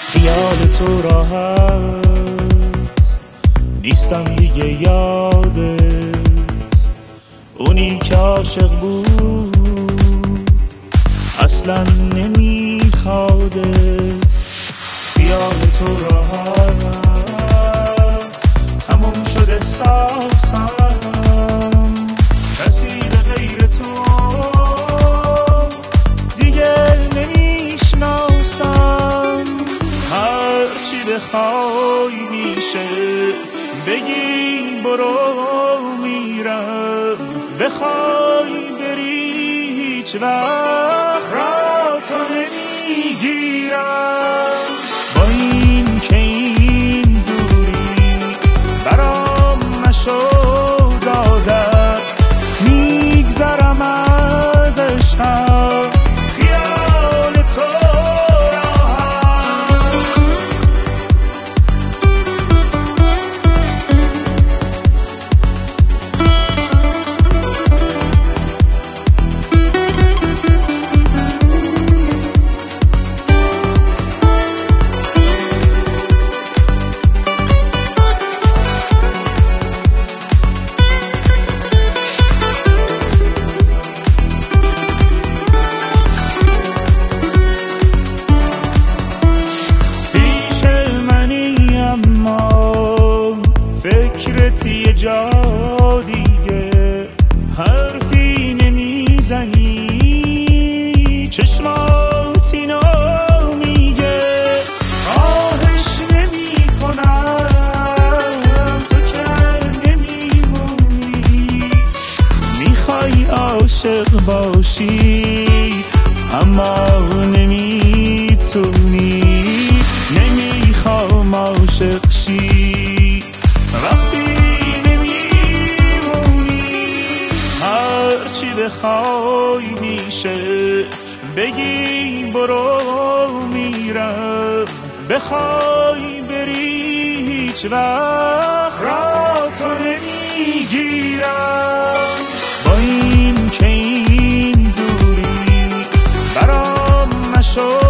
خیال تو راحت نیستم دیگه یادت، اونی که عاشق بود اصلا نمیخوادت. خیال تو راحت تموم شد احساسم، کسی به غیر تو دیگه نمیشناسم. هرچی بخوای میشه بگی برو میرم، بخوای بری هیچ وقت را تو نمیگیرم. با این که این دوری برام نشد عادت، میگذرم از عشقم خیال تو فکرت یه جا دیگه، حرفی نمیزنی چشمات اینو میگه. خواهش نمی کنم تو که نمیمونی، میخوای عاشق باشی اما نمیتونی. نمیخوام عاشق شی وقتی نمیمونی، هرچی بخوای میشه بگی برو میرم، بخوای بری هیچ وقت را تو نمیگیرم. با این که این دوری برام نشد